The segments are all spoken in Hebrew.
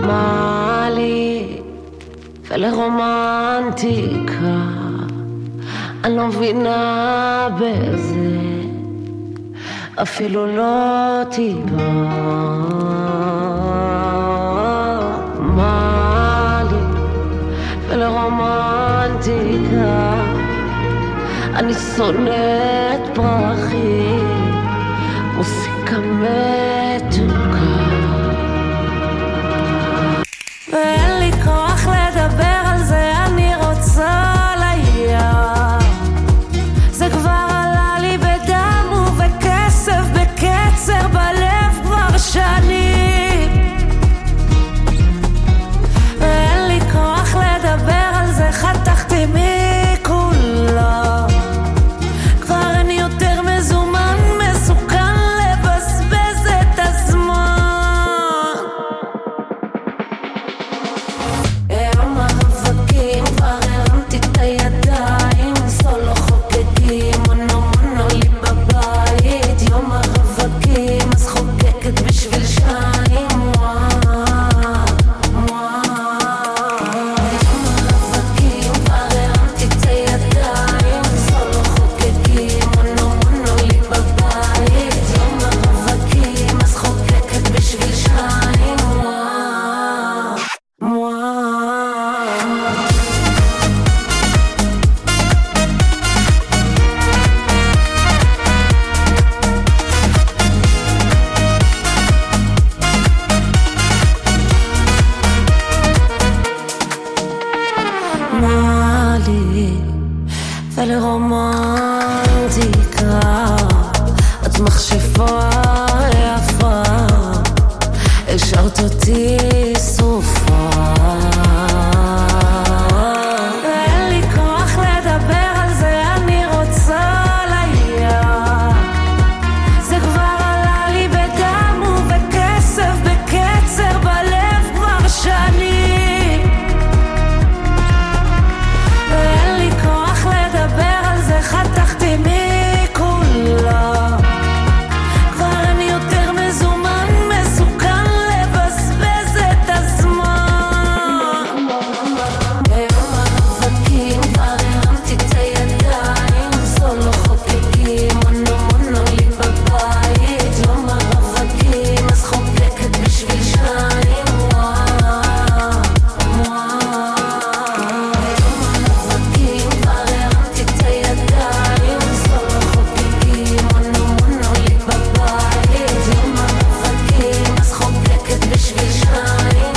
מה לי ולרומנטיקה, אני לא מבינה בזה אפילו לא טיפה. מה לי ולרומנטיקה, אני שונאת פרחים, מוסיקה מתוקה, ואין לי כוח לדבר על זה, אני רוצה לים. זה כבר עלה לי בדם ובכסף, בקצר בלב כבר שנים, ואין לי כוח לדבר על זה, חתכתי מכולה. כבר אין יותר מזומן, מסוכן לבזבז את הזמן. יום הרווקים כבר הרמתי את הידיים, סולו חוקקים, מונו לי בבית. יום הרווקים אז חוקקת בשביל שניים. מה לי ולרומנטיקה, את מכשפה יפה, השארת אותי סופה. אין לי כוח לדבר על זה, אני רוצה לים. זה כבר עלה לי בדם ובכסף, בקצר בלב כבר שנים, ואין לי כוח לדבר על זה, חתכתי מכולה. כבר אין יותר מזומן, מסוכן לבזבז את הזמן. ביום הרווקים כבר הרמתי את הידיים, סולו חוקקים, מונו לי בבית. יום הרווקים אז חוקקת בשביל שניים. ביום הרווקים כבר הרמתי את הידיים, סולו חוקקים, מונו לי בבית. יום הרווקים אז חוקקת בשביל שניים.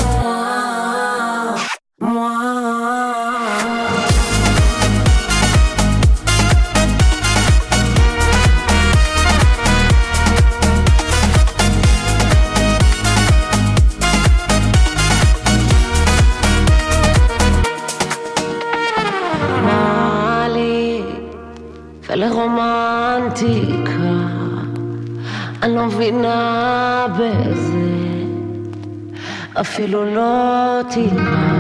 מה לי ולרומנטיקה, אני לא מבינה בזה אפילו לא טיפה.